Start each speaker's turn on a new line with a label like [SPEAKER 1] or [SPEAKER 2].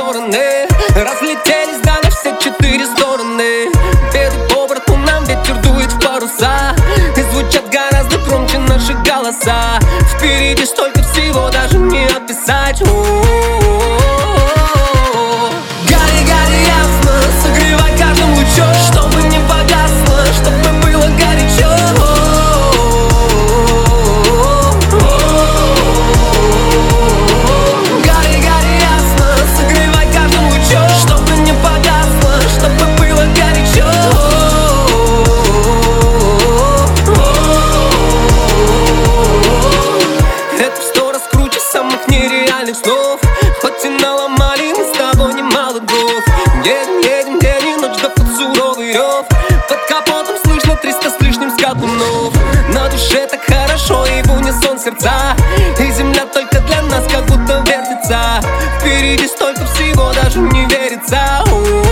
[SPEAKER 1] стороны. Разлетелись, да, на все четыре стороны. Беды по борту, нам ветер дует в паруса, и звучат гораздо громче наши голоса. Впереди столько всего, даже не описать. Гори, гори ясно, согревай каждым лучом, чтобы не погасло, чтобы было горячо. Гори, гори ясно, согревай каждым лучом, чтобы не погасло, чтобы было горячо. Это в 100 раз круче самых нереальных снов. Хоть и наломали мы с тобой немало дров. Едем, едем день и ночь, да под суровый рев. Под капотом слышно 300 с лишним скакунов. На душе так хорошо и в унисон сердца, и земля только для нас как будто вертится. Впереди столько всего, даже не верится.